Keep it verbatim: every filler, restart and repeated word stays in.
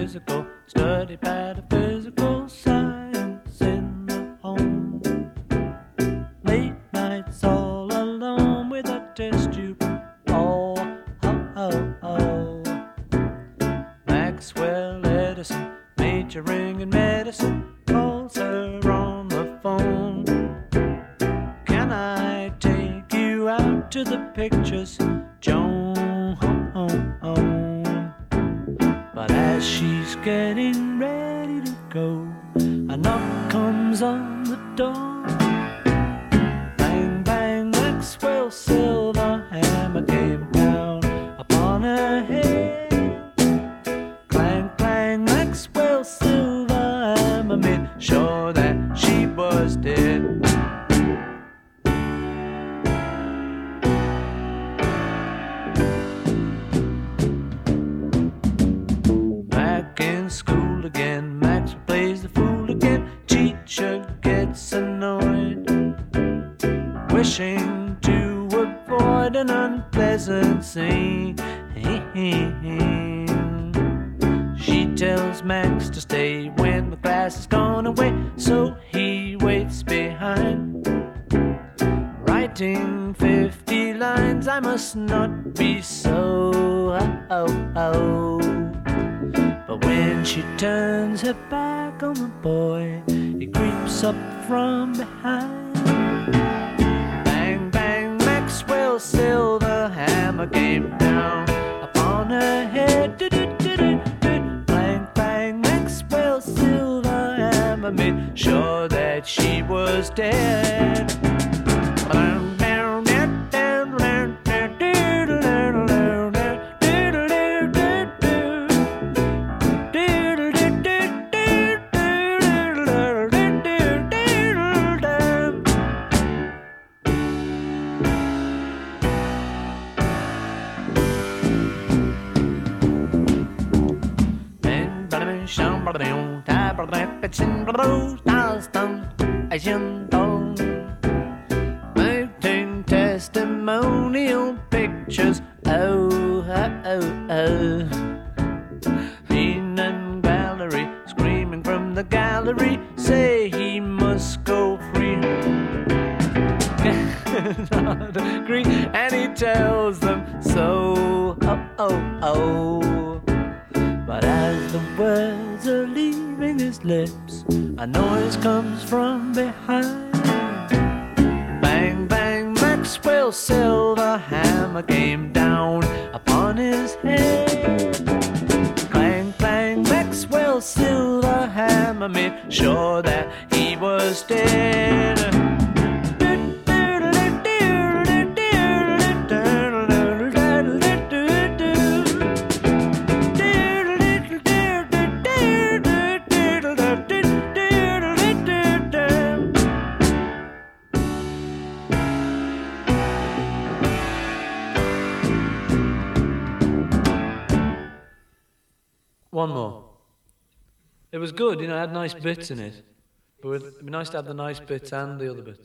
physical, study pataphysical science in the home. Late nights all alone with a test tube. Oh, oh, oh, oh. Maxwell Edison, majoring in medicine, calls her on the phone. Can I take you out to the pictures, Joan? But as she's getting ready to go, a knock comes on the door. Bang, bang, Maxwell silver hammer came down upon her head. Clang, clang, Maxwell silver hammer made sure that she was dead. School again, Max plays the fool again. Teacher gets annoyed, wishing to avoid an unpleasant scene. She tells Max to stay when the class has gone away, so he waits behind, writing fifty lines. I must not be so. Oh, oh, oh. But when she turns her back on the boy, he creeps up from behind. Bang, bang, Maxwell silver hammer came down upon her head. Bang, bang, Maxwell silver hammer made sure that she was dead. Painting testimonial pictures. Oh, oh, oh, oh. Dean and Gallery screaming from the gallery, say he must go free. Not agree, and he tells them so. Oh, oh, oh. But as the words are leaving his lips, a noise comes from behind. Bang, bang, Maxwell silver hammer came down upon his head. Clang, clang, Maxwell silver hammer made sure that he was dead. One more. It was good, you know, it had nice bits in it. But it'd be nice to have the nice bits and the other bits.